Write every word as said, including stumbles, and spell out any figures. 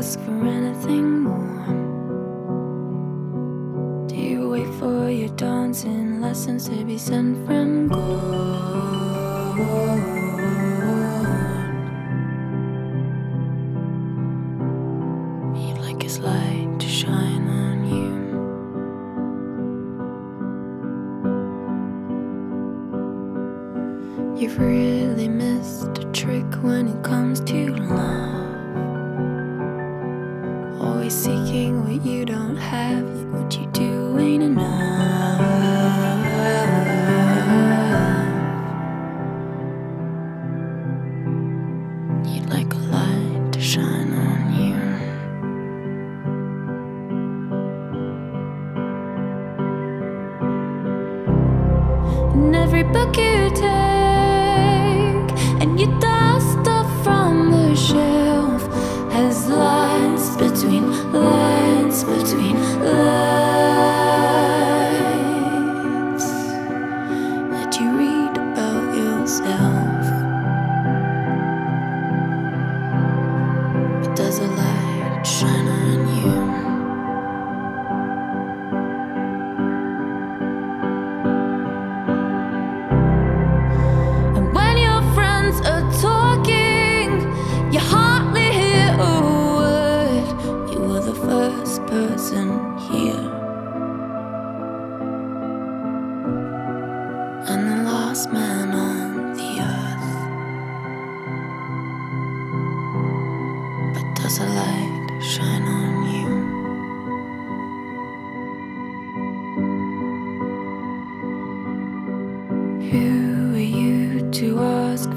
ask for anything more? Do you wait for your dancing lessons to be sent from God? You'd like His light to shine on you. You've really missed a trick when it comes to love. Always seeking what you don't have, like what you do ain't enough. You'd like a light to shine on you. In every book you take and you dust off from the shelf has lines between lines between lines that you read about yourself. But does a light shine on you? Are talking, you hardly hear a word. You were the first person here and the last man on the earth. But does a light shine on you? Who are you to ask